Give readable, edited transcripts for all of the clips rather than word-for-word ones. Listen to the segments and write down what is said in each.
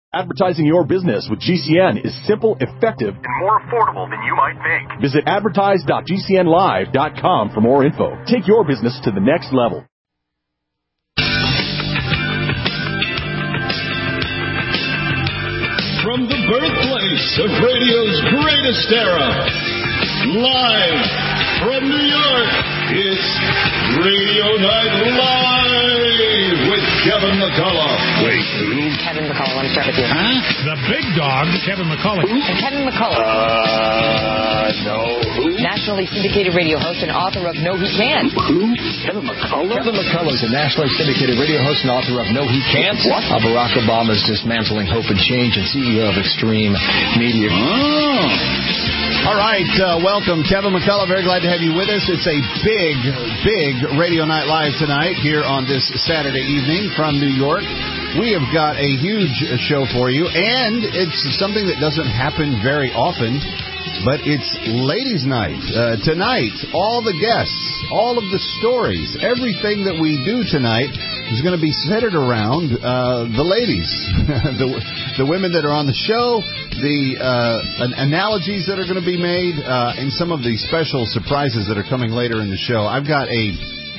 Advertising your business with GCN is simple, effective, and more affordable than you might think. Visit advertise.gcnlive.com for more info. Take your business to the next level. From the birthplace of radio's greatest era, live from New York, it's Radio Night Live with Kevin McCullough. Wait, who? Kevin McCullough, let me start with you. Huh? The big dog, Kevin McCullough. And Kevin McCullough. No. Who? Nationally syndicated radio host and author of No He Can't. Who? Kevin McCullough? Kevin McCullough is a nationally syndicated radio host and author of No He Can't. What? Barack Obama's Dismantling Hope and Change and CEO of Extreme Media. Oh. All right, welcome, Kevin McCullough. Very glad to have you with us. It's a big Radio Night Live tonight here on this Saturday evening from New York. We have got a huge show for you, and it's something that doesn't happen very often, but it's Ladies' Night. Tonight, all the guests, all of the stories, everything that we do tonight is going to be centered around the ladies, the women that are on the show, the analogies that are going to be made, and some of the special surprises that are coming later in the show. I've got a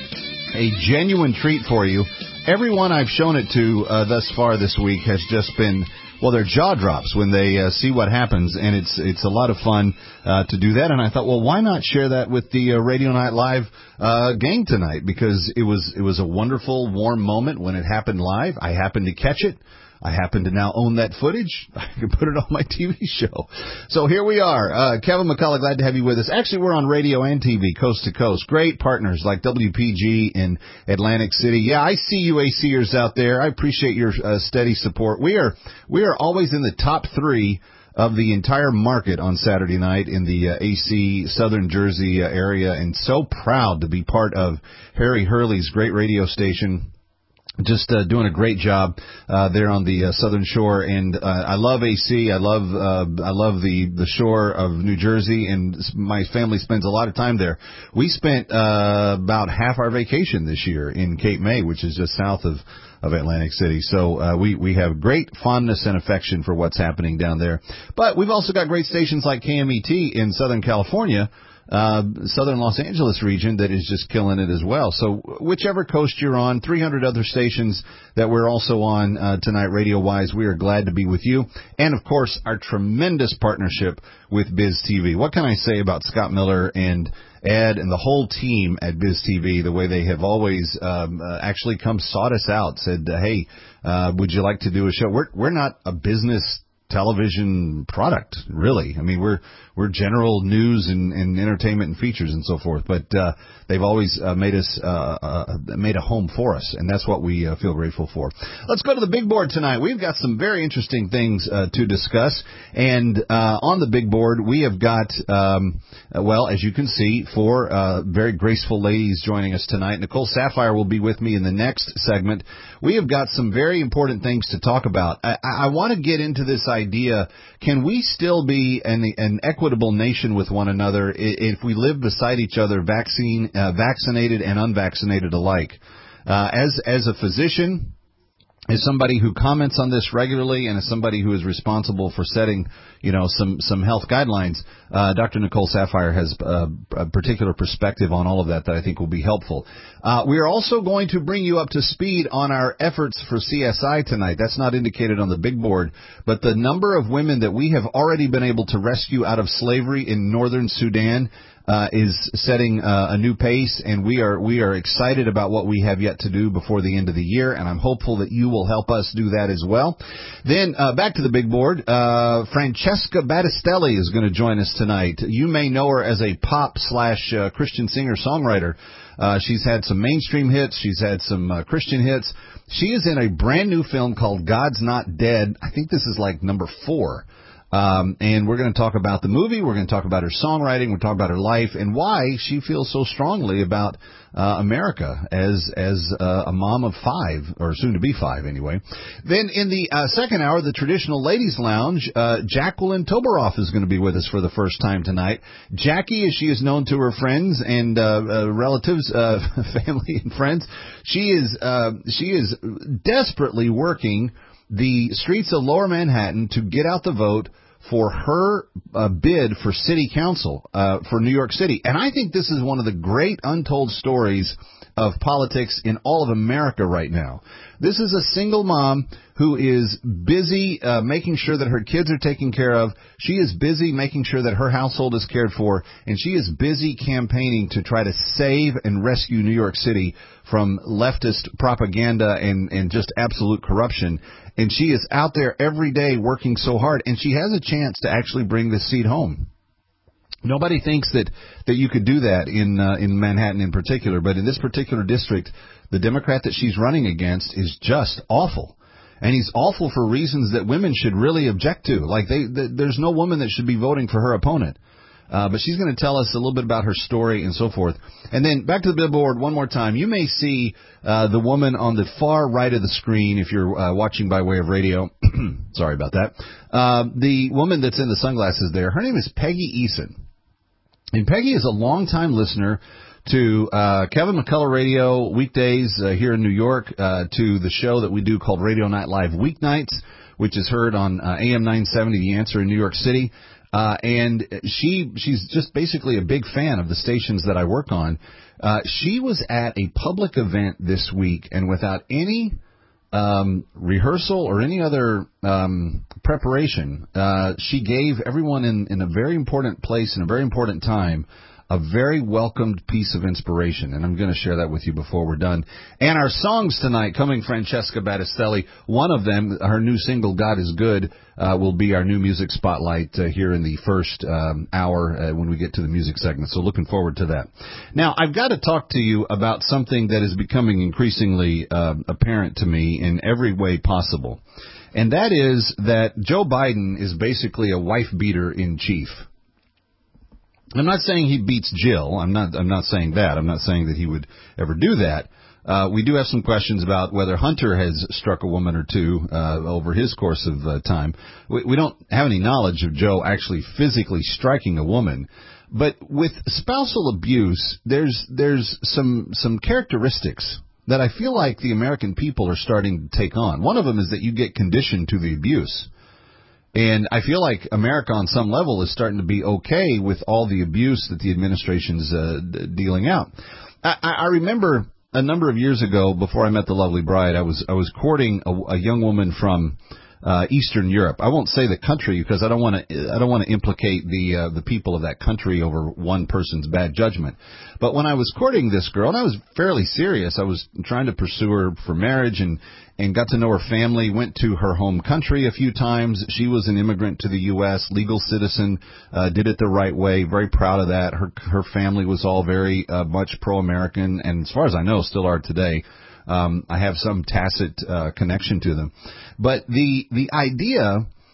genuine treat for you. Everyone I've shown it to thus far this week has just been, well, their jaw drops when they see what happens, and it's a lot of fun to do that. And I thought, well, why not share that with the Radio Night Live gang tonight? Because it was a wonderful, warm moment when it happened live. I happened to catch it. I happen to now own that footage. I can put it on my TV show. So here we are. Kevin McCullough, glad to have you with us. Actually, we're on radio and TV, coast to coast. Great partners like WPG in Atlantic City. Yeah, I see you ACers out there. I appreciate your steady support. We are always in the top 3 of the entire market on Saturday night in the AC Southern Jersey area, and so proud to be part of Harry Hurley's great radio station. Just doing a great job there on the Southern Shore, and I love AC. I love the shore of New Jersey, and my family spends a lot of time there. We spent about half our vacation this year in Cape May, which is just south of Atlantic City. So we have great fondness and affection for what's happening down there. But we've also got great stations like KMET in Southern California, Southern Los Angeles region, that is just killing it as well. So whichever coast you're on, 300 other stations that we're also on tonight radio-wise, we are glad to be with you. And, of course, our tremendous partnership with Biz TV. What can I say about Scott Miller and Ed and the whole team at Biz TV, the way they have always actually come sought us out, said, hey, would you like to do a show? We're not a business television product, really. I mean, we're general news and entertainment and features and so forth, but they've always made a home for us, and that's what we feel grateful for. Let's go to the big board tonight. We've got some very interesting things to discuss, and on the big board we have got, well, as you can see, 4 very graceful ladies joining us tonight. Nicole Saphier will be with me in the next segment. We have got some very important things to talk about. I want to get into this idea, can we still be an equitable nation with one another if we live beside each other, vaccinated and unvaccinated alike? As a physician, as somebody who comments on this regularly, and as somebody who is responsible for setting, some health guidelines, Dr. Nicole Saphier has a particular perspective on all of that I think will be helpful. We are also going to bring you up to speed on our efforts for CSI tonight. That's not indicated on the big board, but the number of women that we have already been able to rescue out of slavery in northern Sudan is setting a new pace, and we are excited about what we have yet to do before the end of the year, and I'm hopeful that you will help us do that as well. Then back to the big board, Francesca Battistelli is going to join us tonight. You may know her as a pop/Christian singer-songwriter. She's had some mainstream hits. She's had some Christian hits. She is in a brand new film called God's Not Dead. I think this is like number 4. And we're going to talk about the movie. We're going to talk about her songwriting. We'll talk about her life and why she feels so strongly about America as a mom of 5, or soon to be 5 anyway. Then in the second hour, the traditional ladies lounge, Jacqueline Toberoff is going to be with us for the first time tonight. Jackie, as she is known to her friends and relatives, family and friends, she is desperately working the streets of Lower Manhattan to get out the vote for her bid for city council for New York City. And I think this is one of the great untold stories of politics in all of America right now. This is a single mom who is busy making sure that her kids are taken care of. She is busy making sure that her household is cared for, and she is busy campaigning to try to save and rescue New York City from leftist propaganda and just absolute corruption. And she is out there every day working so hard, and she has a chance to actually bring this seat home. Nobody thinks that you could do that in Manhattan in particular, but in this particular district, the Democrat that she's running against is just awful. And he's awful for reasons that women should really object to. Like, there's no woman that should be voting for her opponent. But she's going to tell us a little bit about her story and so forth. And then back to the billboard one more time. You may see the woman on the far right of the screen if you're watching by way of radio. Sorry about that. The woman that's in the sunglasses there, her name is Peggy Eason. And Peggy is a longtime listener to Kevin McCullough Radio weekdays here in New York, to the show that we do called Radio Night Live Weeknights, which is heard on AM 970, The Answer in New York City. And she's just basically a big fan of the stations that I work on. She was at a public event this week, and without any rehearsal or any other preparation, she gave everyone in a very important place in a very important time a very welcomed piece of inspiration, and I'm going to share that with you before we're done. And our songs tonight, coming Francesca Battistelli, one of them, her new single, God is Good, will be our new music spotlight here in the first hour when we get to the music segment, so looking forward to that. Now, I've got to talk to you about something that is becoming increasingly apparent to me in every way possible, and that is that Joe Biden is basically a wife-beater in chief. I'm not saying he beats Jill. I'm not saying that. I'm not saying that he would ever do that. We do have some questions about whether Hunter has struck a woman or two over his course of time. We don't have any knowledge of Joe actually physically striking a woman. But with spousal abuse, there's some characteristics that I feel like the American people are starting to take on. One of them is that you get conditioned to the abuse. And I feel like America on some level is starting to be okay with all the abuse that the administration's dealing out. I remember a number of years ago, before I met the lovely bride, I was courting a young woman from Eastern Europe. I won't say the country because I don't want to implicate the people of that country over one person's bad judgment. But when I was courting this girl, and I was fairly serious, I was trying to pursue her for marriage and got to know her family, went to her home country a few times. She was an immigrant to the U.S., legal citizen, did it the right way, very proud of that. Her family was all very much pro-American, and as far as I know, still are today. I have some tacit connection to them. But the idea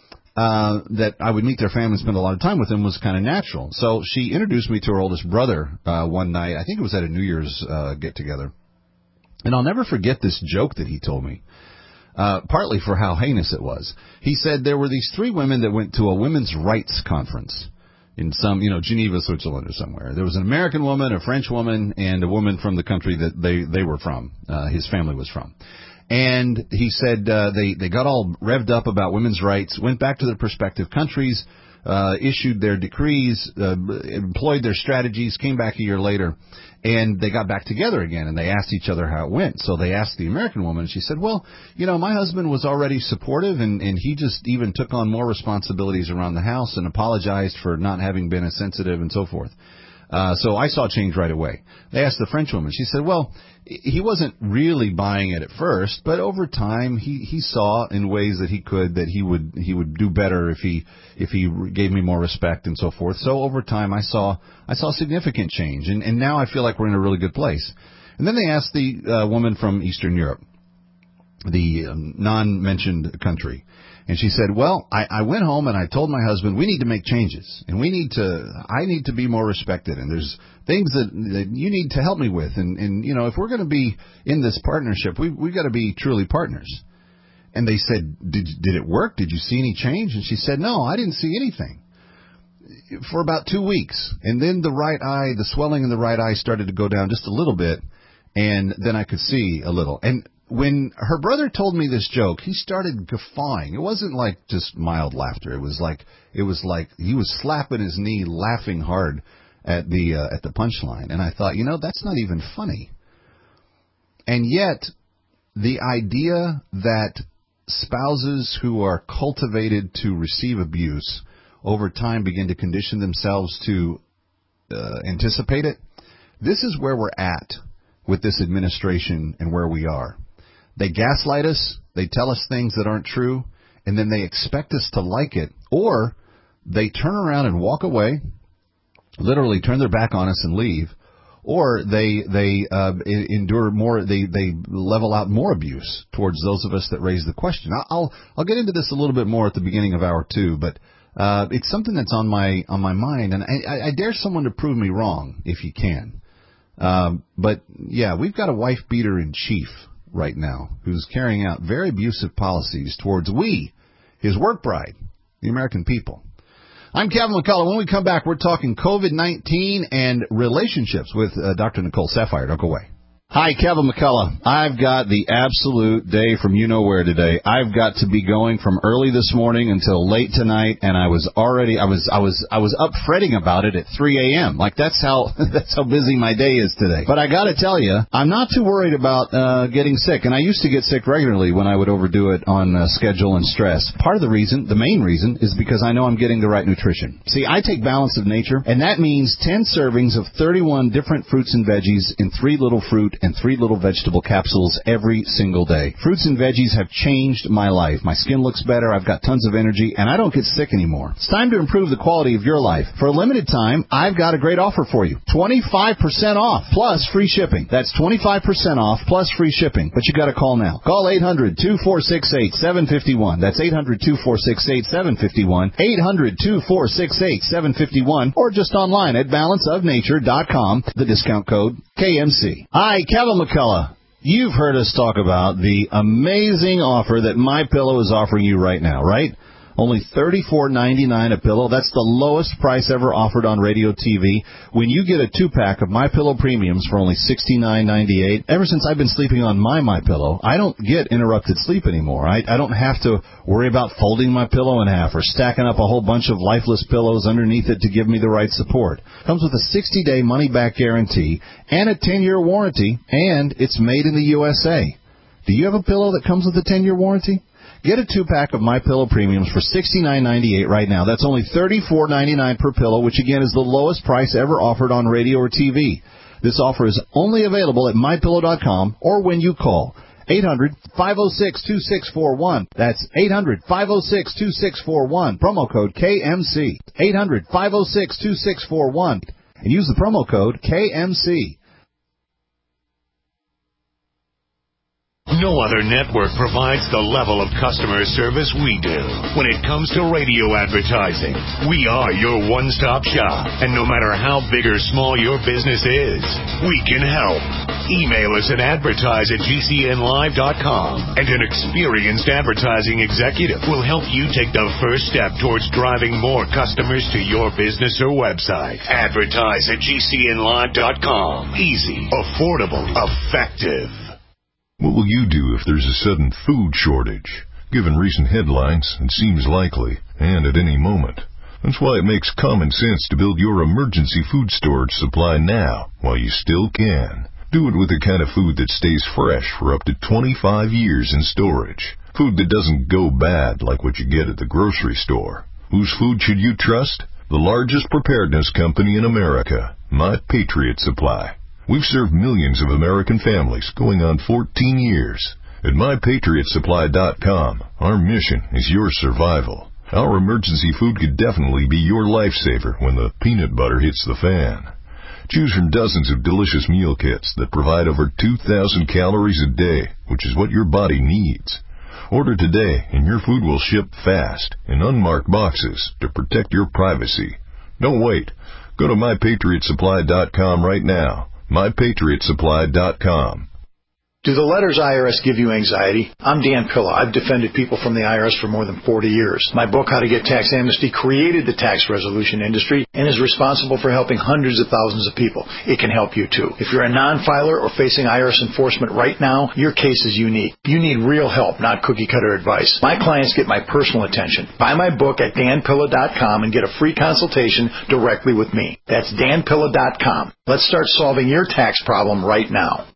that I would meet their family and spend a lot of time with them was kind of natural. So she introduced me to her oldest brother one night. I think it was at a New Year's get-together. And I'll never forget this joke that he told me, partly for how heinous it was. He said there were these three women that went to a women's rights conference in some, Geneva, Switzerland or somewhere. There was an American woman, a French woman, and a woman from the country that they were from, his family was from. And he said they got all revved up about women's rights, went back to their respective countries, issued their decrees, employed their strategies, came back a year later, and they got back together again, and they asked each other how it went. So they asked the American woman, and she said, well, my husband was already supportive, and he just even took on more responsibilities around the house and apologized for not having been as sensitive and so forth. So I saw change right away. They asked the French woman. She said, well, he wasn't really buying it at first, but over time he saw in ways that he would do better if he gave me more respect and so forth. So over time I saw significant change, and now I feel like we're in a really good place. And then they asked the woman from Eastern Europe, the non-mentioned country. And she said, well, I went home and I told my husband, we need to make changes, and I need to be more respected, and there's things that you need to help me with. And if we're going to be in this partnership, we've got to be truly partners. And they said, did it work? Did you see any change? And she said, no, I didn't see anything for about 2 weeks. And then the swelling in the right eye started to go down just a little bit, and then I could see a little. And when her brother told me this joke, he started guffawing. It wasn't like just mild laughter. It was like he was slapping his knee, laughing hard at the punchline. And I thought, that's not even funny. And yet, the idea that spouses who are cultivated to receive abuse over time begin to condition themselves to anticipate it, this is where we're at with this administration and where we are. They gaslight us, they tell us things that aren't true, and then they expect us to like it, or they turn around and walk away, literally turn their back on us and leave, or they endure more, they level out more abuse towards those of us that raise the question. I'll get into this a little bit more at the beginning of hour 2, but it's something that's on my mind, and I dare someone to prove me wrong if you can. But yeah, we've got a wife beater in chief right now who's carrying out very abusive policies towards his work bride, the American people. I'm Kevin McCullough. When we come back, we're talking COVID-19 and relationships with Dr. Nicole Saphier. Don't go away. Hi, Kevin McCullough. I've got the absolute day from you-know-where today. I've got to be going from early this morning until late tonight, and I was up fretting about it at 3 a.m. Like that's how busy my day is today. But I got to tell you, I'm not too worried about getting sick, and I used to get sick regularly when I would overdo it on schedule and stress. Part of the main reason, is because I know I'm getting the right nutrition. See, I take Balance of Nature, and that means 10 servings of 31 different fruits and veggies in 3 little fruit and 3 little vegetable capsules every single day. Fruits and veggies have changed my life. My skin looks better, I've got tons of energy, and I don't get sick anymore. It's time to improve the quality of your life. For a limited time, I've got a great offer for you. 25% off plus free shipping. That's 25% off plus free shipping. But you got to call now. Call 800-2468-751. That's 800-2468-751. 800-2468-751. Or just online at balanceofnature.com. The discount code KMC. Hi, Kevin McCullough. You've heard us talk about the amazing offer that MyPillow is offering you right now, right? Only $34.99 a pillow. That's the lowest price ever offered on radio TV. When you get a 2-pack of MyPillow Premiums for only $69.98, ever since I've been sleeping on my MyPillow, I don't get interrupted sleep anymore. I don't have to worry about folding my pillow in half or stacking up a whole bunch of lifeless pillows underneath it to give me the right support. Comes with a 60-day money-back guarantee and a 10-year warranty, and it's made in the USA. Do you have a pillow that comes with a 10-year warranty? Get a 2-pack of MyPillow Premiums for $69.98 right now. That's only $34.99 per pillow, which again is the lowest price ever offered on radio or TV. This offer is only available at MyPillow.com or when you call 800-506-2641. That's 800-506-2641. Promo code KMC. 800-506-2641. And use the promo code KMC. No other network provides the level of customer service we do. When it comes to radio advertising, we are your one-stop shop. And no matter how big or small your business is, we can help. Email us at advertise@gcnlive.com, and an experienced advertising executive will help you take the first step towards driving more customers to your business or website. Advertise@gcnlive.com. Easy, affordable, effective. What will you do if there's a sudden food shortage? Given recent headlines, it seems likely, and at any moment. That's why it makes common sense to build your emergency food storage supply now, while you still can. Do it with the kind of food that stays fresh for up to 25 years in storage. Food that doesn't go bad like what you get at the grocery store. Whose food should you trust? The largest preparedness company in America, My Patriot Supply. We've served millions of American families going on 14 years. At MyPatriotSupply.com, our mission is your survival. Our emergency food could definitely be your lifesaver when the peanut butter hits the fan. Choose from dozens of delicious meal kits that provide over 2,000 calories a day, which is what your body needs. Order today and your food will ship fast in unmarked boxes to protect your privacy. Don't wait. Go to MyPatriotSupply.com right now. MyPatriotSupply.com. Do the letters IRS give you anxiety? I'm Dan Pilla. I've defended people from the IRS for more than 40 years. My book, How to Get Tax Amnesty, created the tax resolution industry and is responsible for helping hundreds of thousands of people. It can help you too. If you're a non-filer or facing IRS enforcement right now, your case is unique. You need real help, not cookie-cutter advice. My clients get my personal attention. Buy my book at danpilla.com and get a free consultation directly with me. That's danpilla.com. Let's start solving your tax problem right now.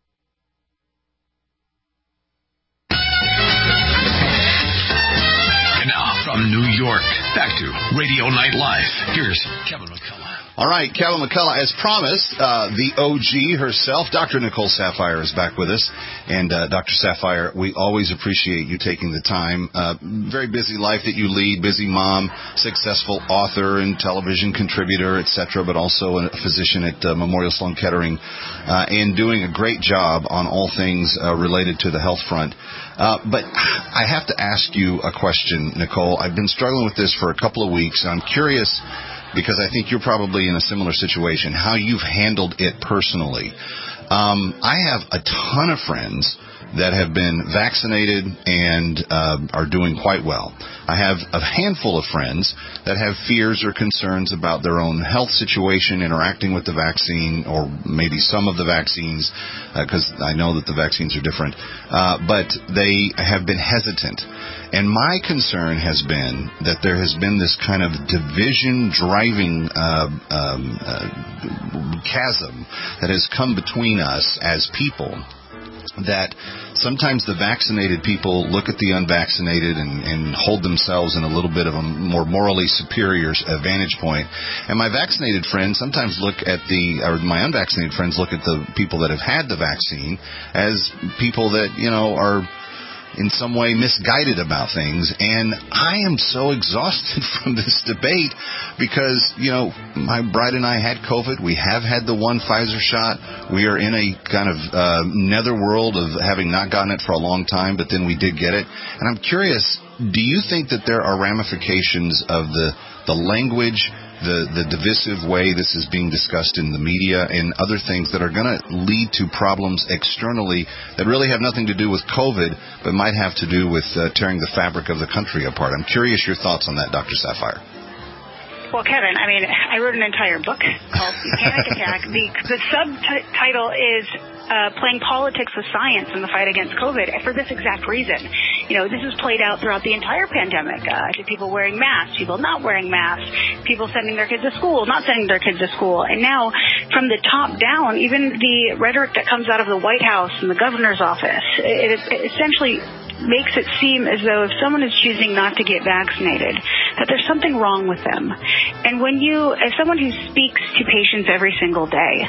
From New York, back to Radio Night Live. Here's Kevin McCullough. All right, Kevin McCullough, as promised, the OG herself, Dr. Nicole Saphier, is back with us. And Dr. Saphier, we always appreciate you taking the time. Very busy life that you lead, busy mom, successful author and television contributor, etc., but also a physician at Memorial Sloan Kettering, and doing a great job on all things related to the health front. But I have to ask you a question, Nicole. I've been struggling with this for a couple of weeks, and I'm curious, because I think you're probably in a similar situation, how you've handled it personally. I have a ton of friends that have been vaccinated and are doing quite well. I have a handful of friends that have fears or concerns about their own health situation interacting with the vaccine, or maybe some of the vaccines, because I know that the vaccines are different, but they have been hesitant. And my concern has been that there has been this kind of division-driving chasm that has come between us as people, that sometimes the vaccinated people look at the unvaccinated and hold themselves in a little bit of a more morally superior vantage point. And my vaccinated friends sometimes look at my unvaccinated friends look at the people that have had the vaccine as people that, are in some way misguided about things. And I am so exhausted from this debate because, my bride and I had COVID. We have had the one Pfizer shot. We are in a kind of netherworld of having not gotten it for a long time, but then we did get it. And I'm curious, do you think that there are ramifications of the language, the divisive way this is being discussed in the media and other things that are going to lead to problems externally that really have nothing to do with COVID, but might have to do with tearing the fabric of the country apart? I'm curious your thoughts on that, Dr. Saphier. Well, Kevin, I wrote an entire book called Panic Attack. The subtitle is Playing Politics with Science in the Fight Against COVID, for this exact reason. This has played out throughout the entire pandemic. To people wearing masks, people not wearing masks, people sending their kids to school, not sending their kids to school. And now, from the top down, even the rhetoric that comes out of the White House and the governor's office, it essentially makes it seem as though if someone is choosing not to get vaccinated, that there's something wrong with them. And as someone who speaks to patients every single day,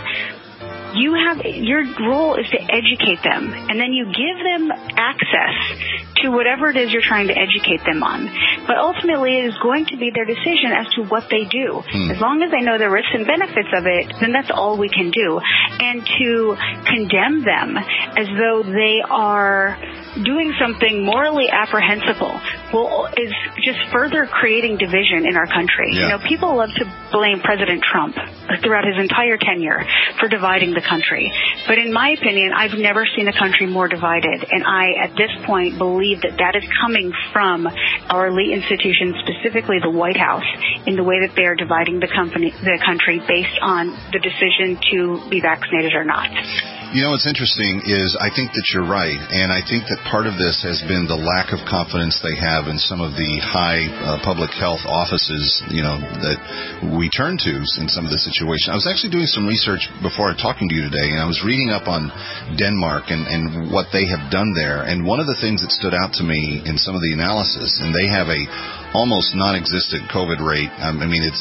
your role is to educate them, and then you give them access to whatever it is you're trying to educate them on. But ultimately, it is going to be their decision as to what they do. As long as they know the risks and benefits of it, then that's all we can do. And to condemn them as though they are doing something morally apprehensible is just further creating division in our country. Yeah. People love to blame President Trump throughout his entire tenure for dividing the country. But in my opinion, I've never seen a country more divided. And I, at this point, believe that is coming from our elite institutions, specifically the White House, in the way that they are dividing the country based on the decision to be vaccinated or not. What's interesting is I think that you're right, and I think that part of this has been the lack of confidence they have in some of the high public health offices, that we turn to in some of the situations. I was actually doing some research before talking to you today, and I was reading up on Denmark and what they have done there. And one of the things that stood out to me in some of the analysis, and they have a almost non-existent COVID rate. I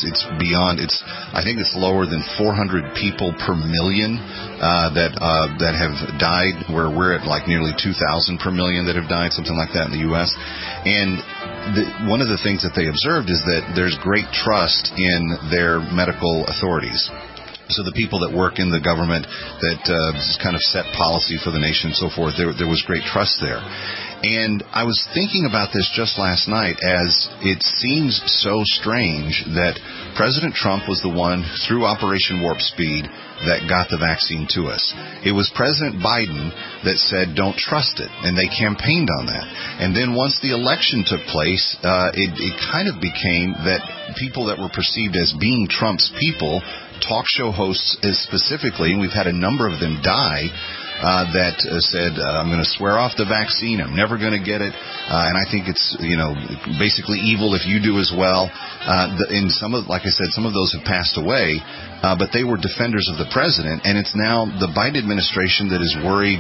think it's lower than 400 people per million that have died, where we're at like nearly 2,000 per million that have died, something like that in the U.S. And one of the things that they observed is that there's great trust in their medical authorities. So the people that work in the government that kind of set policy for the nation and so forth, there was great trust there. And I was thinking about this just last night, as it seems so strange that President Trump was the one, through Operation Warp Speed, that got the vaccine to us. It was President Biden that said, don't trust it, and they campaigned on that. And then once the election took place, it kind of became that people that were perceived as being Trump's people, talk show hosts specifically, and we've had a number of them die, that said, I'm going to swear off the vaccine, I'm never going to get it, and I think it's, basically evil if you do as well. And some of, like I said, some of those have passed away, but they were defenders of the president, and it's now the Biden administration that is worried,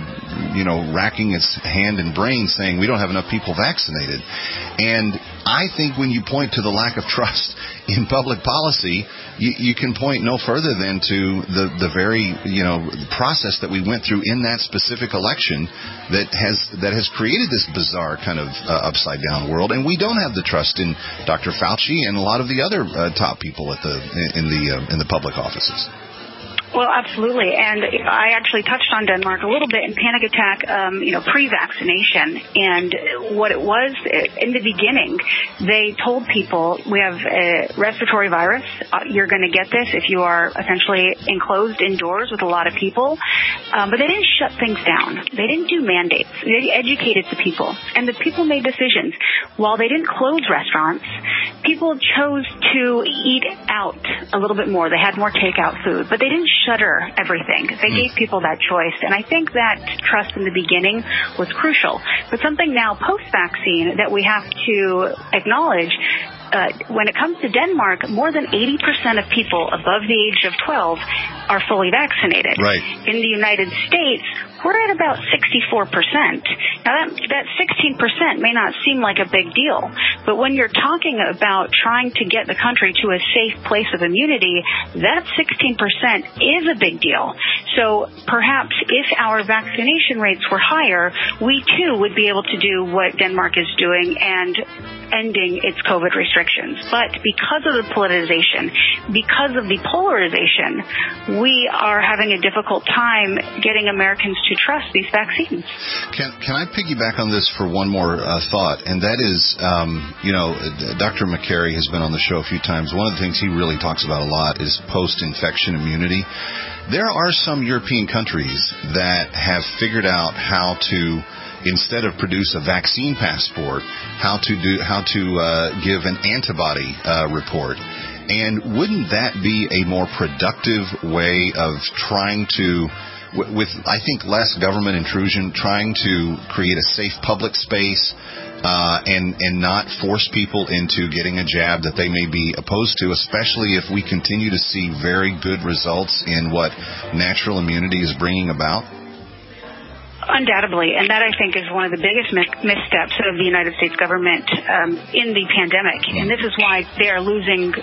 racking its hand and brain saying we don't have enough people vaccinated. And I think when you point to the lack of trust in public policy, you can point no further than to the very process that we went through in that specific election that has created this bizarre kind of upside down world. And we don't have the trust in Dr. Fauci and a lot of the other top people in the public offices. Well, absolutely. And I actually touched on Denmark a little bit in Panic Attack, pre-vaccination. And what it was, in the beginning, they told people, we have a respiratory virus. You're going to get this if you are essentially enclosed indoors with a lot of people. But they didn't shut things down. They didn't do mandates. They educated the people. And the people made decisions. While they didn't close restaurants, people chose to eat out a little bit more. They had more takeout food. But they didn't shutter everything. They gave people that choice. And I think that trust in the beginning was crucial. But something now post-vaccine that we have to acknowledge, when it comes to Denmark, more than 80% of people above the age of 12 are fully vaccinated. Right. In the United States, we're at about 64%. Now, that 16% may not seem like a big deal, but when you're talking about trying to get the country to a safe place of immunity, that 16% is a big deal. So perhaps if our vaccination rates were higher, we too would be able to do what Denmark is doing and ending its COVID restrictions. But because of the politicization, because of the polarization, we are having a difficult time getting Americans to trust these vaccines. Can I piggyback on this for one more thought? And that is, Dr. McCary has been on the show a few times. One of the things he really talks about a lot is post-infection immunity. There are some European countries that have figured out how to, instead of produce a vaccine passport, how to give an antibody report. And wouldn't that be a more productive way of trying to, with I think less government intrusion, trying to create a safe public space and not force people into getting a jab that they may be opposed to, especially if we continue to see very good results in what natural immunity is bringing about? Undoubtedly, and that I think is one of the biggest missteps of the United States government in the pandemic. And this is why they are losing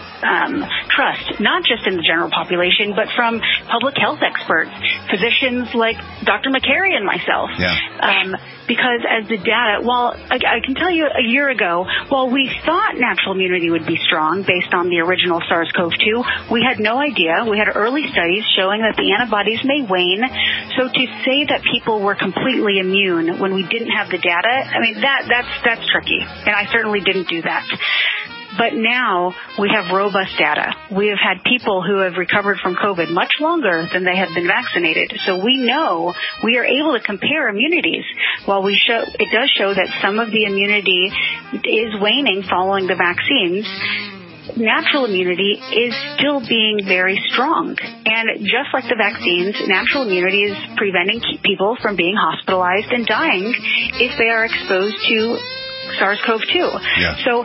trust, not just in the general population, but from public health experts, physicians like Dr. McCary and myself. Yeah. Because as the data, I can tell you a year ago, while we thought natural immunity would be strong based on the original SARS-CoV-2, we had no idea. We had early studies showing that the antibodies may wane. So to say that people were completely immune when we didn't have the data, I mean, that's tricky. And I certainly didn't do that. But now we have robust data. We have had people who have recovered from COVID much longer than they have been vaccinated. So we know we are able to compare immunities. While it does show that some of the immunity is waning following the vaccines, natural immunity is still being very strong. And just like the vaccines, natural immunity is preventing people from being hospitalized and dying if they are exposed to SARS-CoV-2. Yeah. So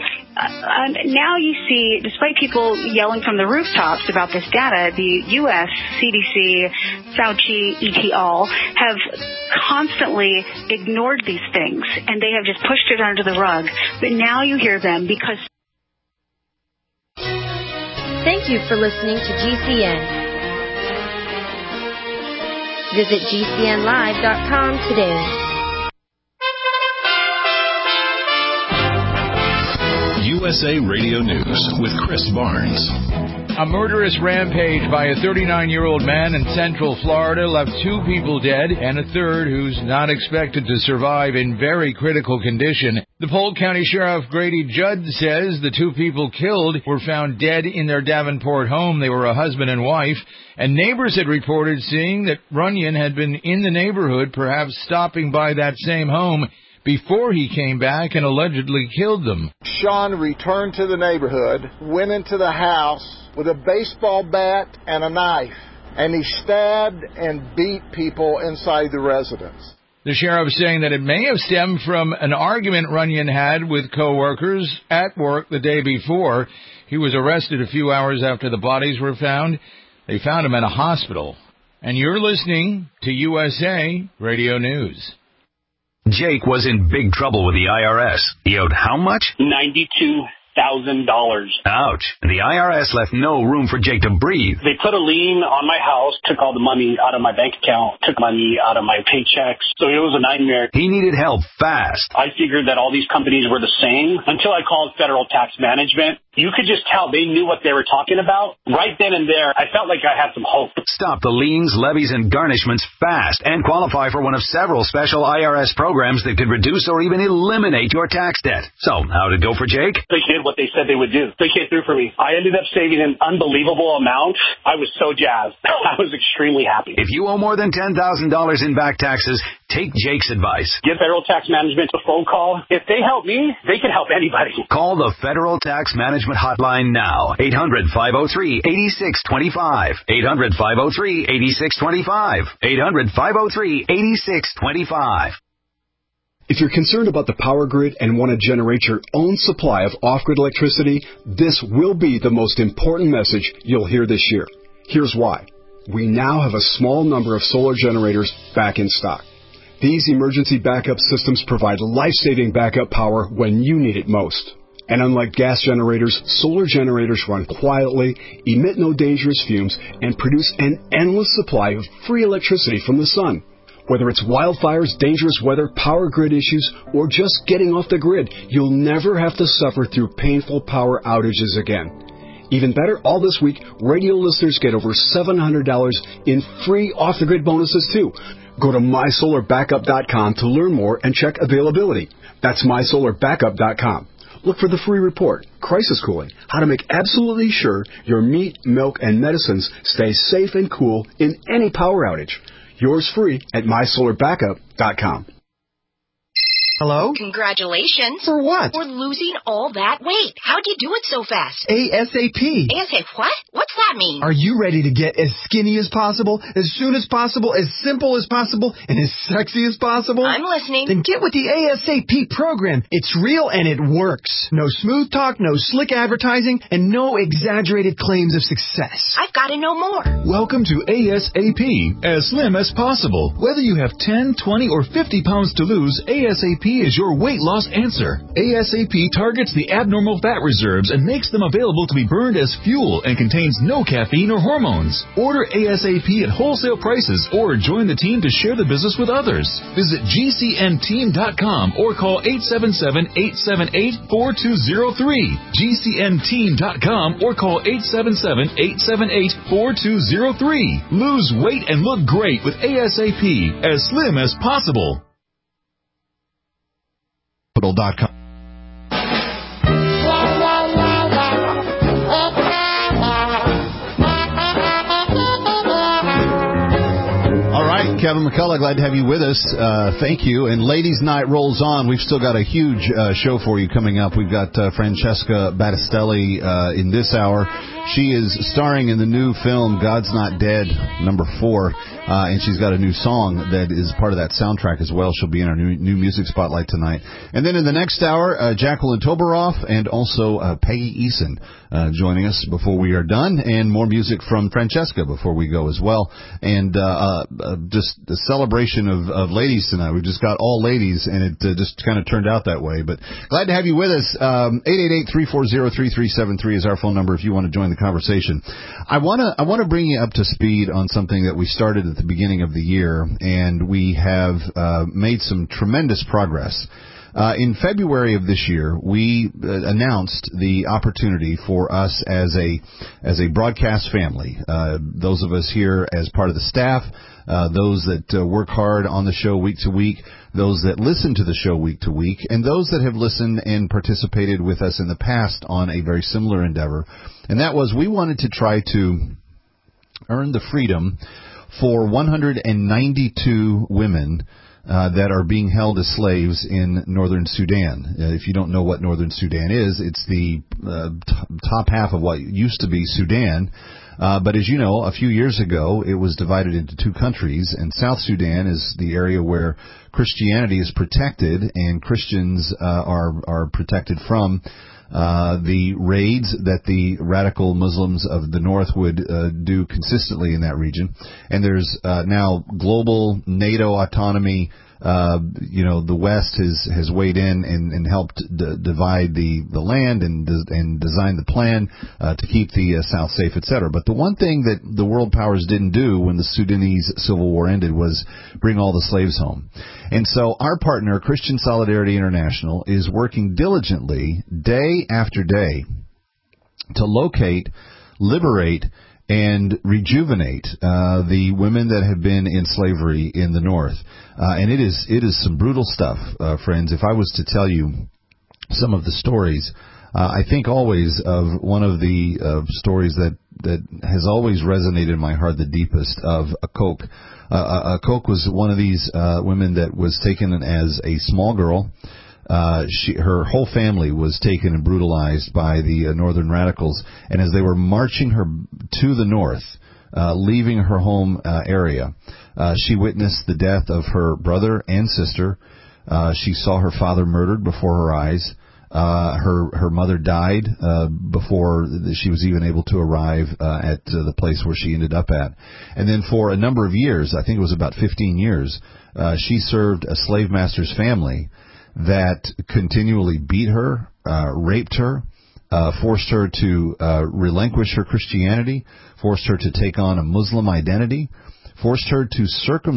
now you see, despite people yelling from the rooftops about this data, the U.S., CDC, Fauci, et al. Have constantly ignored these things, and they have just pushed it under the rug. But now you hear them because... Thank you for listening to GCN. Visit GCNlive.com today. USA Radio News with Chris Barnes. A murderous rampage by a 39-year-old man in Central Florida left 2 people dead and a third who's not expected to survive in very critical condition. The Polk County Sheriff Grady Judd says the 2 people killed were found dead in their Davenport home. They were a husband and wife, and neighbors had reported seeing that Runyon had been in the neighborhood, perhaps stopping by that same home, before he came back and allegedly killed them. Sean returned to the neighborhood, went into the house with a baseball bat and a knife, and he stabbed and beat people inside the residence. The sheriff saying that it may have stemmed from an argument Runyon had with co-workers at work the day before. He was arrested a few hours after the bodies were found. They found him at a hospital. And you're listening to USA Radio News. Jake was in big trouble with the IRS. He owed how much? $92,000. Ouch. The IRS left no room for Jake to breathe. They put a lien on my house, took all the money out of my bank account, took money out of my paychecks. So it was a nightmare. He needed help fast. I figured that all these companies were the same until I called Federal Tax Management. You could just tell they knew what they were talking about. Right then and there, I felt like I had some hope. Stop the liens, levies, and garnishments fast and qualify for one of several special IRS programs that could reduce or even eliminate your tax debt. So, how'd it go for Jake? They did what they said they would do. They came through for me. I ended up saving an unbelievable amount. I was so jazzed. I was extremely happy. If you owe more than $10,000 in back taxes, take Jake's advice. Give Federal Tax Management a phone call. If they help me, they can help anybody. Call the Federal Tax Management hotline now. 800-503-8625. 800-503-8625. 800-503-8625. If you're concerned about the power grid and want to generate your own supply of off-grid electricity, this will be the most important message you'll hear this year. Here's why. We now have a small number of solar generators back in stock. These emergency backup systems provide life-saving backup power when you need it most. And unlike gas generators, solar generators run quietly, emit no dangerous fumes, and produce an endless supply of free electricity from the sun. Whether it's wildfires, dangerous weather, power grid issues, or just getting off the grid, you'll never have to suffer through painful power outages again. Even better, all this week, radio listeners get over $700 in free off-the-grid bonuses, too. Go to MySolarBackup.com to learn more and check availability. That's MySolarBackup.com. Look for the free report, Crisis Cooling, how to make absolutely sure your meat, milk, and medicines stay safe and cool in any power outage. Yours free at MySolarBackup.com. Hello? Congratulations. For what? For losing all that weight. How'd you do it so fast? ASAP. ASAP what? What's that mean? Are you ready to get as skinny as possible, as soon as possible, as simple as possible, and as sexy as possible? I'm listening. Then get with the ASAP program. It's real and it works. No smooth talk, no slick advertising, and no exaggerated claims of success. I've got to know more. Welcome to ASAP, as slim as possible. Whether you have 10, 20, or 50 pounds to lose, ASAP is your weight loss answer. ASAP targets the abnormal fat reserves and makes them available to be burned as fuel and contains no caffeine or hormones. Order ASAP at wholesale prices or join the team to share the business with others. Visit GCNteam.com or call 877-878-4203. GCNteam.com or call 877-878-4203. Lose weight and look great with ASAP, as slim as possible. Hospital.com. All right, Kevin McCullough, glad to have you with us. Thank you. And Ladies' Night rolls on. We've still got a huge show for you coming up. We've got Francesca Battistelli in this hour. She is starring in the new film God's Not Dead, number 4, and she's got a new song that is part of that soundtrack as well. She'll be in our new music spotlight tonight. And then in the next hour, Jacqueline Toberoff and also Peggy Eason joining us before we are done, and more music from Francesca before we go as well. And just the celebration of ladies tonight. We've just got all ladies, and it just kind of turned out that way. But glad to have you with us. 888-340-3373 is our phone number if you want to join the conversation. I want to bring you up to speed on something that we started at the beginning of the year, and we have made some tremendous progress. In February of this year, we announced the opportunity for us as a broadcast family, those of us here as part of the staff, those that work hard on the show week to week, those that listen to the show week to week, and those that have listened and participated with us in the past on a very similar endeavor. And that was, we wanted to try to earn the freedom for 192 women that are being held as slaves in northern Sudan. If you don't know what northern Sudan is, it's the top half of what used to be Sudan. But as you know, a few years ago, it was divided into two countries, and South Sudan is the area where Christianity is protected, and Christians are protected from the raids that the radical Muslims of the north would do consistently in that region. And there's now global NATO autonomy. The West has weighed in and helped divide the land and design the plan to keep the South safe, etc. But the one thing that the world powers didn't do when the Sudanese civil war ended was bring all the slaves home. And so our partner, Christian Solidarity International, is working diligently day after day to locate, liberate, and rejuvenate the women that have been in slavery in the North. And it is some brutal stuff, friends. If I was to tell you some of the stories, I think always of one of the stories that has always resonated in my heart the deepest, of Akok. Akok was one of these women that was taken as a small girl. Her whole family was taken and brutalized by the northern radicals, and as they were marching her to the north, leaving her home area, she witnessed the death of her brother and sister. She saw her father murdered before her eyes. Her mother died before she was even able to arrive at the place where she ended up at. And then for a number of years, I think it was about 15 years, she served a slave master's family that continually beat her, raped her, forced her to relinquish her Christianity, forced her to take on a Muslim identity, forced her to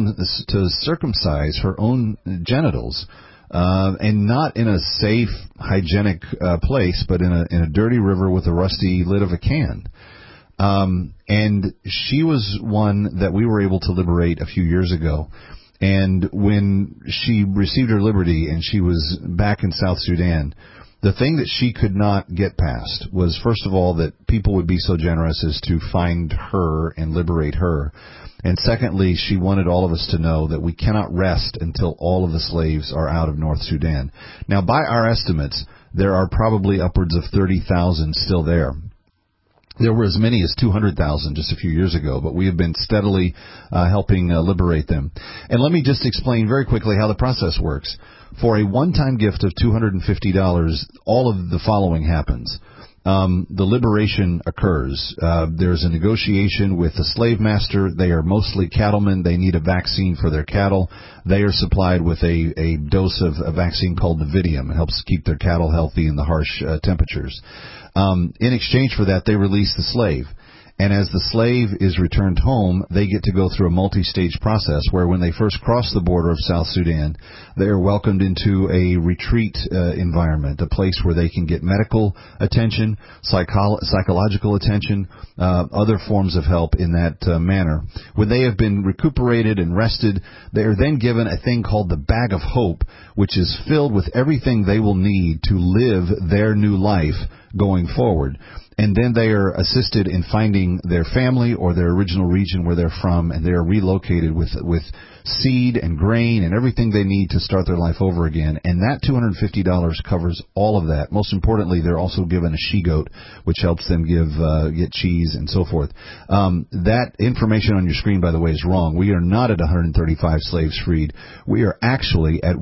circumcise her own genitals, and not in a safe, hygienic place, but in a dirty river with a rusty lid of a can. And she was one that we were able to liberate a few years ago. And when she received her liberty and she was back in South Sudan, the thing that she could not get past was, first of all, that people would be so generous as to find her and liberate her. And secondly, she wanted all of us to know that we cannot rest until all of the slaves are out of North Sudan. Now, by our estimates, there are probably upwards of 30,000 still there. There were as many as 200,000 just a few years ago, but we have been steadily helping liberate them. And let me just explain very quickly how the process works. For a one-time gift of $250, all of the following happens. The liberation occurs. There's a negotiation with the slave master. They are mostly cattlemen. They need a vaccine for their cattle. They are supplied with a dose of a vaccine called Navidium. It helps keep their cattle healthy in the harsh temperatures. In exchange for that, they release the slave. And as the slave is returned home, they get to go through a multi-stage process where when they first cross the border of South Sudan, they are welcomed into a retreat environment, a place where they can get medical attention, psychological attention, other forms of help in that manner. When they have been recuperated and rested, they are then given a thing called the Bag of Hope, which is filled with everything they will need to live their new life going forward. And then they are assisted in finding their family or their original region where they're from, and they are relocated with seed and grain and everything they need to start their life over again. And that $250 covers all of that. Most importantly, they're also given a she-goat, which helps them get cheese and so forth. That information on your screen, by the way, is wrong. We are not at 135 slaves freed. We are actually at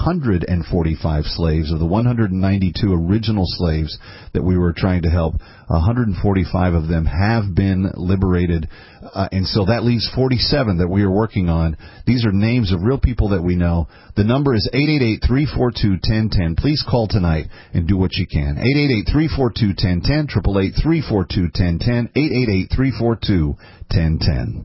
145 slaves of the 192 original slaves that we were trying to help. 145 of them have been liberated, and so that leaves 47 that we are working on. These are names of real people that we know. The number is 888-342-1010. Please call tonight and do what you can. 888-342-1010, 888-342-1010, 888-342-1010.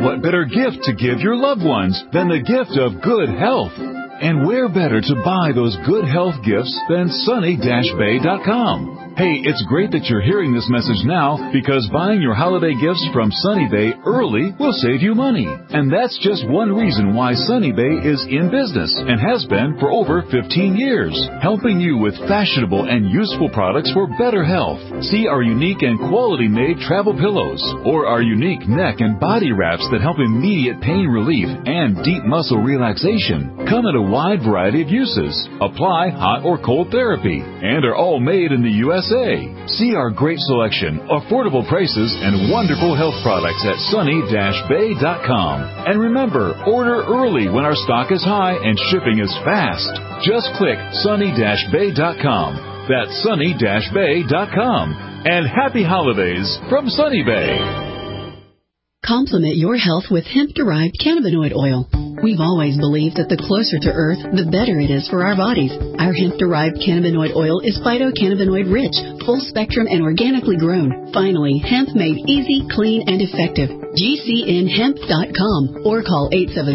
what better gift to give your loved ones than the gift of good health? And where better to buy those good health gifts than sunny-bay.com? Hey, it's great that you're hearing this message now because buying your holiday gifts from Sunny Bay early will save you money. And that's just one reason why Sunny Bay is in business and has been for over 15 years, helping you with fashionable and useful products for better health. See our unique and quality-made travel pillows or our unique neck and body wraps that help immediate pain relief and deep muscle relaxation. Come in a wide variety of uses, apply hot or cold therapy, and are all made in the USA. See our great selection, affordable prices, and wonderful health products at sunny-bay.com. And remember, order early when our stock is high and shipping is fast. Just click sunny-bay.com. That's sunny-bay.com. And happy holidays from Sunny Bay. Complement your health with hemp-derived cannabinoid oil. We've always believed that the closer to Earth, the better it is for our bodies. Our hemp-derived cannabinoid oil is phytocannabinoid rich, full spectrum, and organically grown. Finally, hemp made easy, clean, and effective. GCNhemp.com or call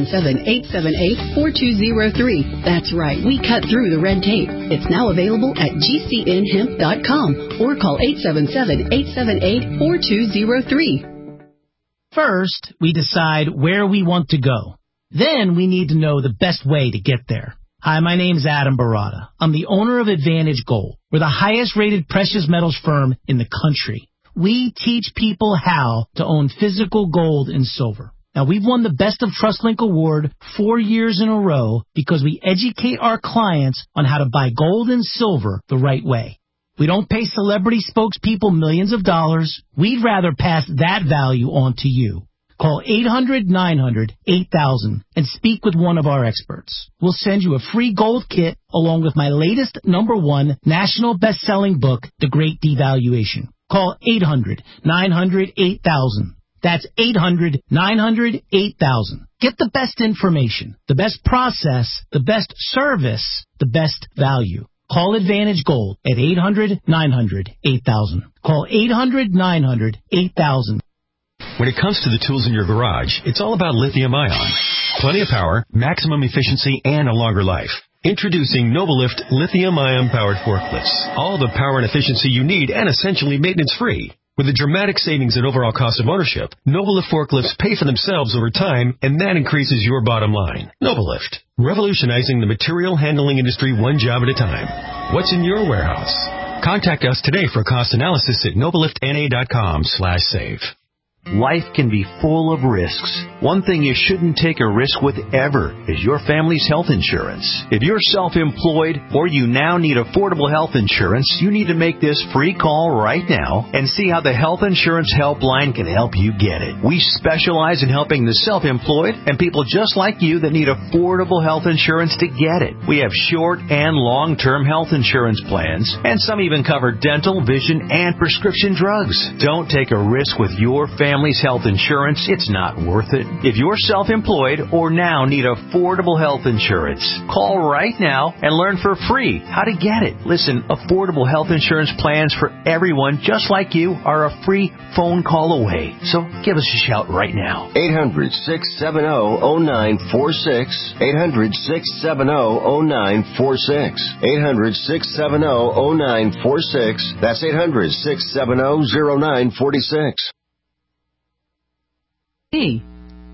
877-878-4203. That's right, we cut through the red tape. It's now available at GCNhemp.com or call 877-878-4203. First, we decide where we want to go. Then we need to know the best way to get there. Hi, my name is Adam Barada. I'm the owner of Advantage Gold. We're the highest rated precious metals firm in the country. We teach people how to own physical gold and silver. Now, we've won the Best of TrustLink Award 4 years in a row because we educate our clients on how to buy gold and silver the right way. We don't pay celebrity spokespeople millions of dollars. We'd rather pass that value on to you. Call 800-900-8000 and speak with one of our experts. We'll send you a free gold kit along with my latest #1 national best-selling book, The Great Devaluation. Call 800-900-8000. That's 800-900-8000. Get the best information, the best process, the best service, the best value. Call Advantage Gold at 800-900-8000. Call 800-900-8000. When it comes to the tools in your garage, it's all about lithium-ion. Plenty of power, maximum efficiency, and a longer life. Introducing Novalift lithium-ion powered forklifts. All the power and efficiency you need and essentially maintenance-free. With a dramatic savings in overall cost of ownership, Novalift forklifts pay for themselves over time, and that increases your bottom line. Novalift, revolutionizing the material handling industry one job at a time. What's in your warehouse? Contact us today for a cost analysis at novaliftna.com/save. Life can be full of risks. One thing you shouldn't take a risk with ever is your family's health insurance. If you're self-employed or you now need affordable health insurance, you need to make this free call right now and see how the Health Insurance Helpline can help you get it. We specialize in helping the self-employed and people just like you that need affordable health insurance to get it. We have short and long-term health insurance plans, and some even cover dental, vision, and prescription drugs. Don't take a risk with your family's health insurance. It's not worth it. If you're self-employed or now need affordable health insurance, call right now and learn for free how to get it. Listen, affordable health insurance plans for everyone just like you are a free phone call away. So give us a shout right now. 800-670-0946. 800-670-0946. 800-670-0946. That's 800-670-0946. Hey.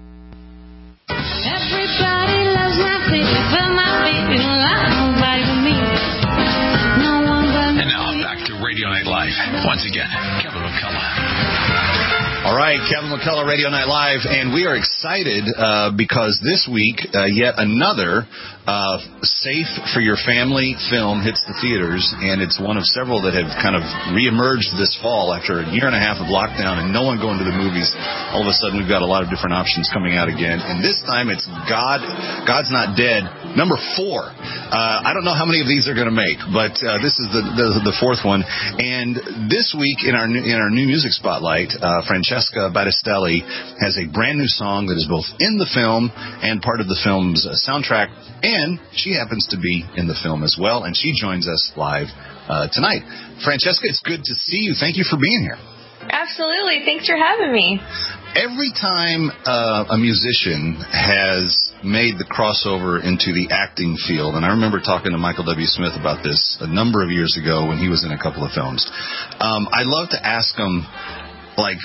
Everybody loves my baby, but my baby don't love nobody but me. No one but me. And now back to Radio Night Live. Once again, Kevin McCullough. All right, Kevin McCullough, Radio Night Live, and we are excited because this week yet another Safe for Your Family film hits the theaters, and it's one of several that have kind of reemerged this fall after a year and a half of lockdown and no one going to the movies. All of a sudden, we've got a lot of different options coming out again, and this time it's God's Not Dead, number 4. I don't know how many of these are going to make, but this is the fourth one. And this week in our new music spotlight, Francesca Battistelli has a brand new song that is both in the film and part of the film's soundtrack, and she happens to be in the film as well, and she joins us live tonight. Francesca, it's good to see you. Thank you for being here. Absolutely. Thanks for having me. Every time a musician has made the crossover into the acting field, and I remember talking to Michael W. Smith about this a number of years ago when he was in a couple of films, I love to ask them, like,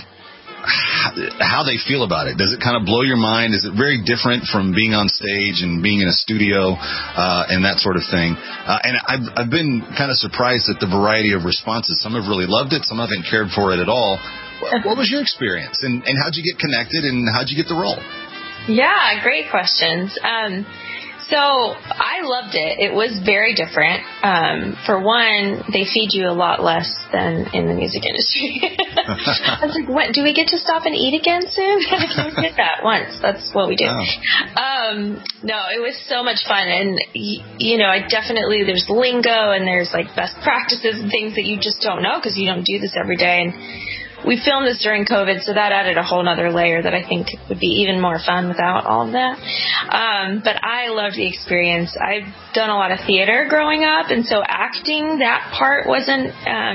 how they feel about it. Does it kind of blow your mind? Is it very different from being on stage and being in a studio and that sort of thing? And I've been kind of surprised at the variety of responses. Some have really loved it. Some haven't cared for it at all. What was your experience? And how'd you get connected? And how'd you get the role? Yeah, great questions. So I loved it. It was very different. For one, they feed you a lot less than in the music industry. I was like, what, do we get to stop and eat again soon? We did that once. That's what we do. No, it was so much fun. And, I definitely, there's lingo and there's like best practices and things that you just don't know because you don't do this every day. And we filmed this during COVID, so that added a whole other layer that I think would be even more fun without all of that. But I loved the experience. I've done a lot of theater growing up, and so acting, that part wasn't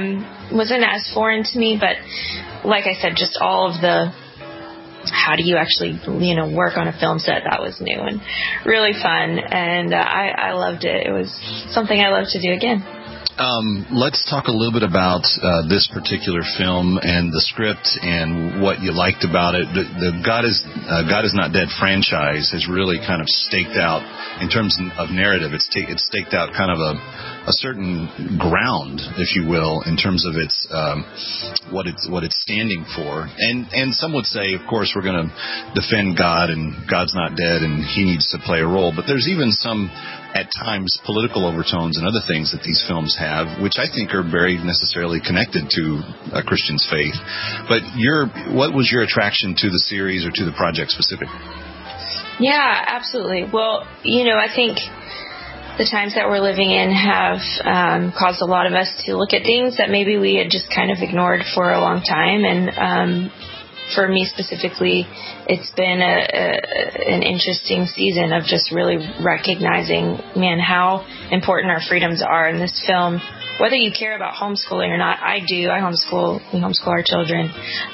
as foreign to me. But like I said, just all of the how do you actually, work on a film set, that was new and really fun. And I loved it. It was something I love to do again. Let's talk a little bit about this particular film and the script and what you liked about it. The God is Not Dead franchise has really kind of staked out, in terms of narrative, it's staked out kind of a certain ground, if you will, in terms of its what it's standing for. And some would say, of course, we're going to defend God and God's not dead and he needs to play a role. But there's even some, at times, political overtones and other things that these films have, which I think are very necessarily connected to a Christian's faith. But what was your attraction to the series or to the project specifically? Yeah, absolutely. Well, I think the times that we're living in have caused a lot of us to look at things that maybe we had just kind of ignored for a long time. And for me specifically, it's been an interesting season of just really recognizing, how important our freedoms are in this film. Whether you care about homeschooling or not, I do. We homeschool our children.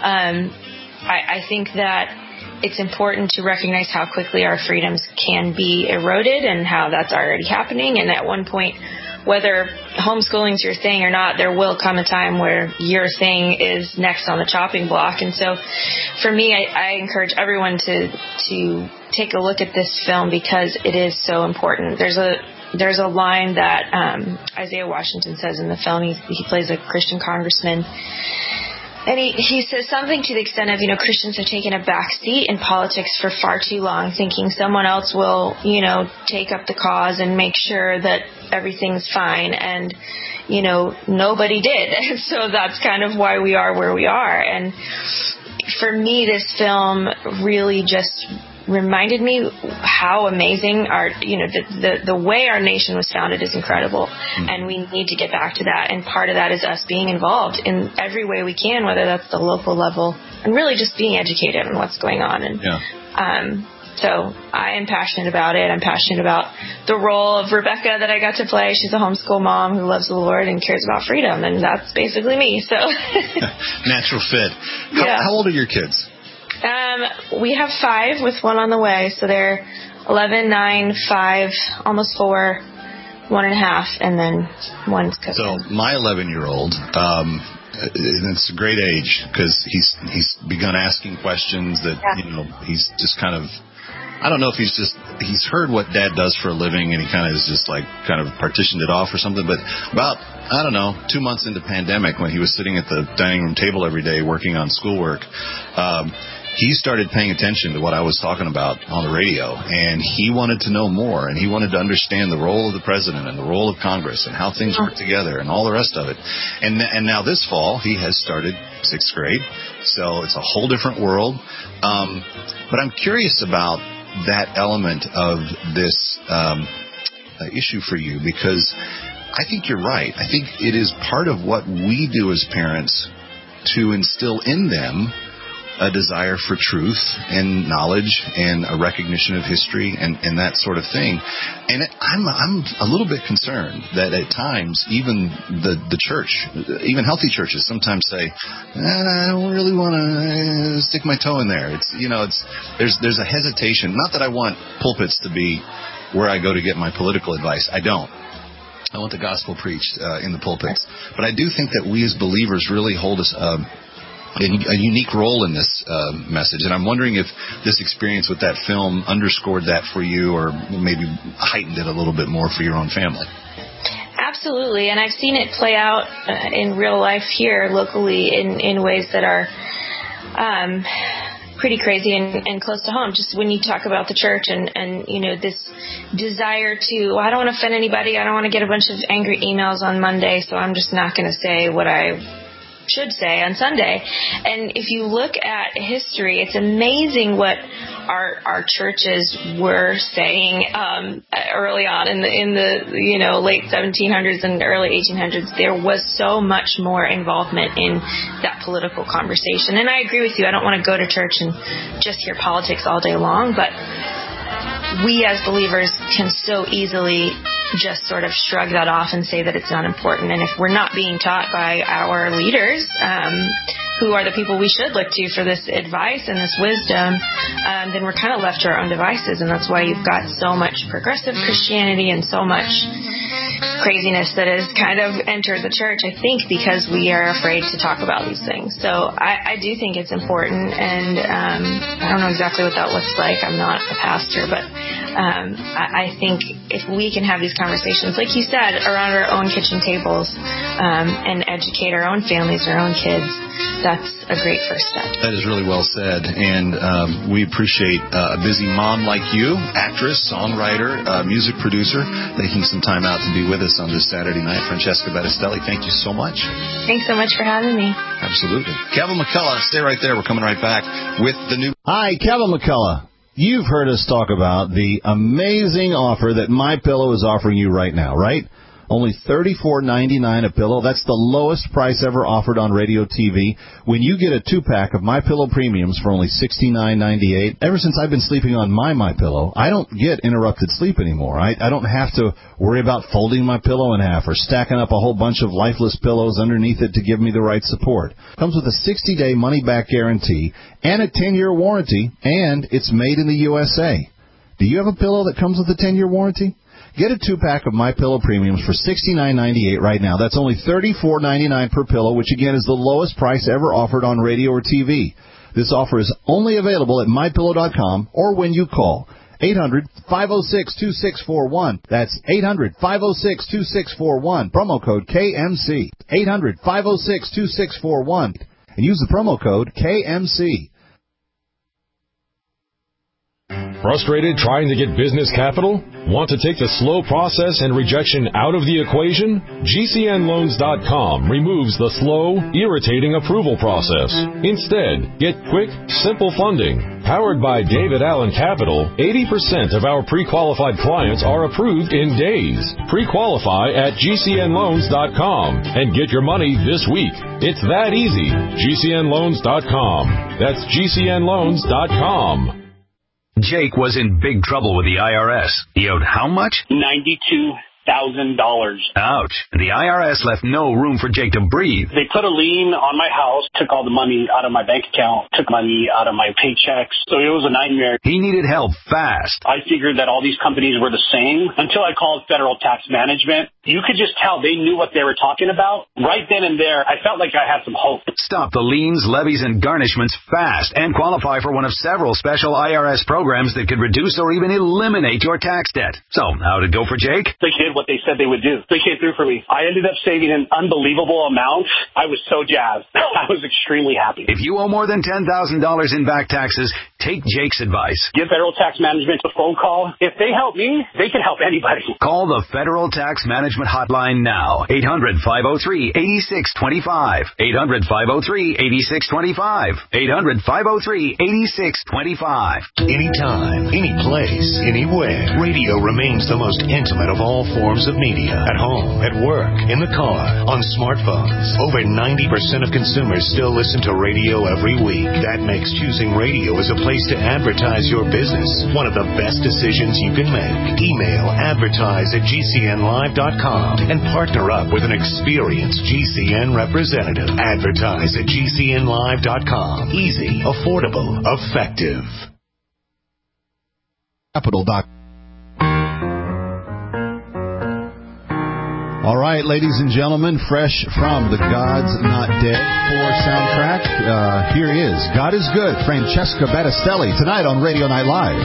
I think that it's important to recognize how quickly our freedoms can be eroded and how that's already happening. And at one point, whether homeschooling is your thing or not, there will come a time where your thing is next on the chopping block. And so for me, I encourage everyone to take a look at this film because it is so important. There's a line that Isaiah Washington says in the film. He plays a Christian congressman. And he says something to the extent of, Christians have taken a back seat in politics for far too long, thinking someone else will, take up the cause and make sure that everything's fine. And, nobody did. So that's kind of why we are where we are. And for me, this film really just reminded me how amazing the way our nation was founded is incredible, and we need to get back to that. And part of that is us being involved in every way we can, whether that's the local level and really just being educated on what's going on. And so I am passionate about it. I'm passionate about the role of Rebecca that I got to play. She's a homeschool mom who loves the Lord and cares about freedom, and that's basically me. So natural fit. How old are your kids? We have 5 with one on the way. So they're 11, 9, 5, almost 4, 1.5, and then one's cooking. So my 11-year-old, it's a great age because he's begun asking questions that, he's just kind of, I don't know if he's heard what Dad does for a living and he kind of is just like kind of partitioned it off or something. But about, 2 months into pandemic, when he was sitting at the dining room table every day working on schoolwork, he started paying attention to what I was talking about on the radio, and he wanted to know more, and he wanted to understand the role of the president and the role of Congress and how things work together and all the rest of it. And now this fall, he has started 6th grade, so it's a whole different world. But I'm curious about that element of this issue for you, because I think you're right. I think it is part of what we do as parents to instill in them a desire for truth and knowledge and a recognition of history and that sort of thing. And I'm a little bit concerned that at times even the church, even healthy churches, sometimes say, I don't really want to stick my toe in there. There's a hesitation. Not that I want pulpits to be where I go to get my political advice. I don't. I want the gospel preached in the pulpits. But I do think that we as believers really hold us a unique role in this message. And I'm wondering if this experience with that film underscored that for you or maybe heightened it a little bit more for your own family. Absolutely. And I've seen it play out in real life here locally in ways that are pretty crazy and close to home. Just when you talk about the church and this desire to, I don't want to offend anybody. I don't want to get a bunch of angry emails on Monday, so I'm just not going to say what I should say on Sunday. And if you look at history, it's amazing what our churches were saying early on in the late 1700s and early 1800s. There was so much more involvement in that political conversation. And I agree with you. I don't want to go to church and just hear politics all day long, but we as believers can so easily just sort of shrug that off and say that it's not important. And if we're not being taught by our leaders, who are the people we should look to for this advice and this wisdom, then we're kind of left to our own devices. And that's why you've got so much progressive Christianity and so much craziness that has kind of entered the church, I think, because we are afraid to talk about these things. So I do think it's important, and I don't know exactly what that looks like. I'm not a pastor, but I think if we can have these conversations, like you said, around our own kitchen tables and educate our own families, our own kids, that's a great first step. That is really well said, and we appreciate a busy mom like you, actress, songwriter, music producer, taking some time out to be with us on this Saturday night. Francesca Battistelli, thank you so much. Thanks so much for having me. Absolutely. Kevin McCullough, stay right there. We're coming right back with the new... Hi, Kevin McCullough. You've heard us talk about the amazing offer that MyPillow is offering you right now, right? Only $34.99 a pillow. That's the lowest price ever offered on radio TV. When you get a 2-pack of MyPillow Premiums for only $69.98, ever since I've been sleeping on my MyPillow, I don't get interrupted sleep anymore. I don't have to worry about folding my pillow in half or stacking up a whole bunch of lifeless pillows underneath it to give me the right support. Comes with a 60-day money-back guarantee and a 10-year warranty, and it's made in the USA. Do you have a pillow that comes with a 10-year warranty? Get a 2-pack of MyPillow Premiums for $69.98 right now. That's only $34.99 per pillow, which again is the lowest price ever offered on radio or TV. This offer is only available at MyPillow.com or when you call 800-506-2641. That's 800-506-2641. Promo code KMC. 800-506-2641. And use the promo code KMC. Frustrated trying to get business capital? Want to take the slow process and rejection out of the equation? GCNLoans.com removes the slow, irritating approval process. Instead, get quick, simple funding. Powered by David Allen Capital, 80% of our pre-qualified clients are approved in days. Pre-qualify at GCNLoans.com and get your money this week. It's that easy. GCNLoans.com. That's GCNLoans.com. Jake was in big trouble with the IRS. He owed how much? $92,000. Ouch. The IRS left no room for Jake to breathe. They put a lien on my house, took all the money out of my bank account, took money out of my paychecks. So it was a nightmare. He needed help fast. I figured that all these companies were the same until I called Federal Tax Management. You could just tell they knew what they were talking about. Right then and there, I felt like I had some hope. Stop the liens, levies, and garnishments fast and qualify for one of several special IRS programs that could reduce or even eliminate your tax debt. So, how'd it go for Jake? They did what they said they would do. They came through for me. I ended up saving an unbelievable amount. I was so jazzed. I was extremely happy. If you owe more than $10,000 in back taxes, Take Jake's advice. Give Federal Tax Management a phone call. If they help me, they can help anybody. Call the Federal Tax Management Hotline now. 800-503-8625. 800-503-8625. 800-503-8625. Anytime, any place, anywhere. Radio remains the most intimate of all forms of media. At home, at work, in the car, on smartphones. Over 90% of consumers still listen to radio every week. That makes choosing radio as a place to advertise your business one of the best decisions you can make. Email advertise@gcnlive.com and partner up with an experienced GCN representative. Advertise@gcnlive.com. Easy, affordable, effective. Capital.com. All right, ladies and gentlemen, fresh from the God's Not Dead 4 soundtrack, here is God is Good, Francesca Battistelli, tonight on Radio Night Live.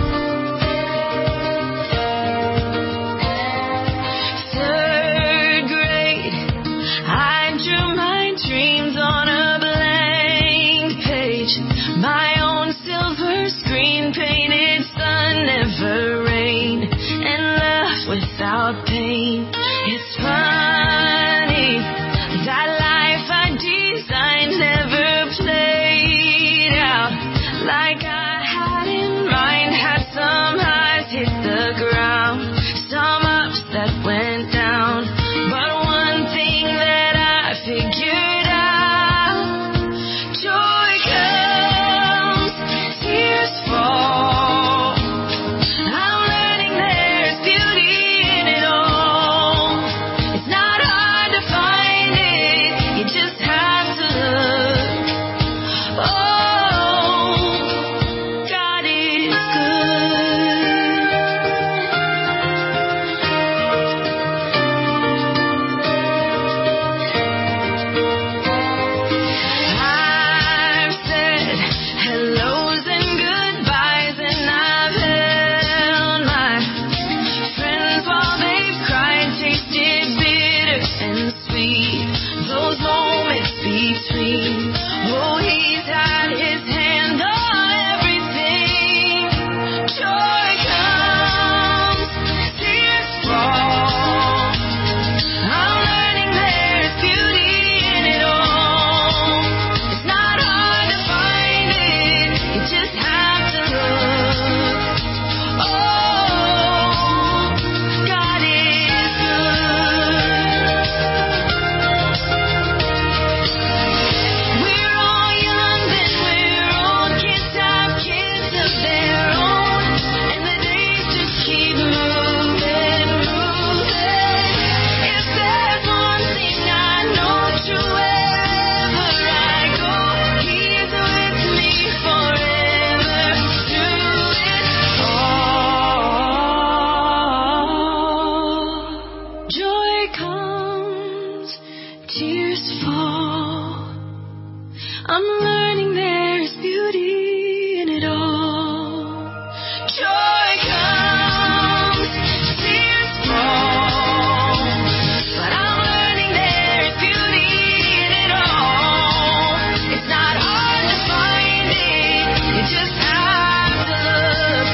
Third grade, I drew my dreams on a blank page. My own silver screen painted sun, never rain, and love without pain. It's funny, that life I designed never played out like I had in mind. Had some highs hit the ground, some ups that went down. But one thing that I figured out, joy comes, tears fall. I'm learning there's beauty in it all. It's not hard to find it, you just have to look. Oh, God is I've said hellos and goodbyes, and I've held my friends while they've cried, tasted bitter and sweet. Those moments between, oh, he's had his hand on everything. Joy comes, tears fall. I'm learning there's beauty in it all. It's not hard to find it, you just have to look. Oh, God is good. We're all young, then we're old. Kids have kids of their own, and the days just keep moving, moving. If there's one thing I know, true, wherever I go, He's with me forever through it all. Joy comes, tears fall. I'm learning there's beauty in it all. Joy comes, tears fall. But I'm learning there's beauty in it all. It's not hard to find it, you just have to look.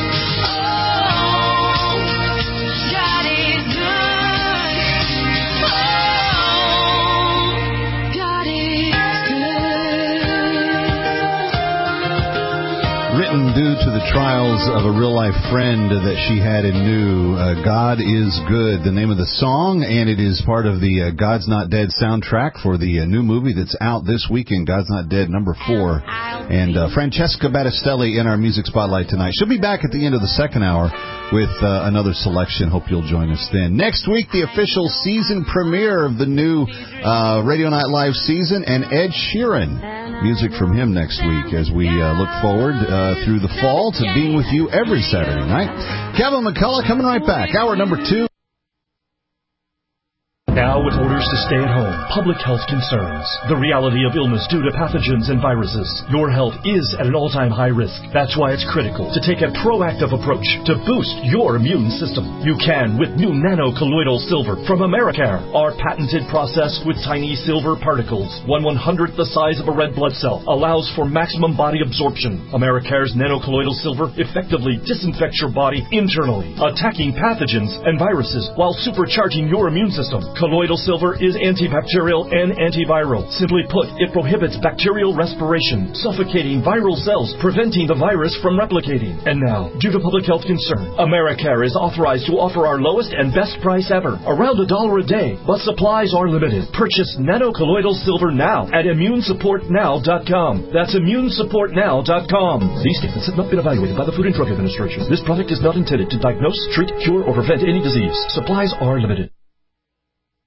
Oh, God is good. Oh, God is good. Written due to the trials of a real-life friend that she had and knew. God is Good, the name of the song, and it is part of the God's Not Dead soundtrack for the new movie that's out this weekend, God's Not Dead number 4. And Francesca Battistelli in our Music Spotlight tonight. She'll be back at the end of the second hour with another selection. Hope you'll join us then. Next week, the official season premiere of the new Radio Night Live season, and Ed Sheeran. Music from him next week as we look forward through the fall to being with you every Saturday night. Kevin McCullough coming right back. Hour number 2. Now with orders to stay at home, public health concerns, the reality of illness due to pathogens and viruses, your health is at an all-time high risk. That's why it's critical to take a proactive approach to boost your immune system. You can with new nano-colloidal silver from Americare. Our patented process with tiny silver particles, 1/100th the size of a red blood cell, allows for maximum body absorption. Americare's nano-colloidal silver effectively disinfects your body internally, attacking pathogens and viruses while supercharging your immune system. Colloidal silver is antibacterial and antiviral. Simply put, it prohibits bacterial respiration, suffocating viral cells, preventing the virus from replicating. And now, due to public health concern, Americare is authorized to offer our lowest and best price ever, around $1 a day, but supplies are limited. Purchase nano-colloidal silver now at ImmuneSupportNow.com. That's ImmuneSupportNow.com. These statements have not been evaluated by the Food and Drug Administration. This product is not intended to diagnose, treat, cure, or prevent any disease. Supplies are limited.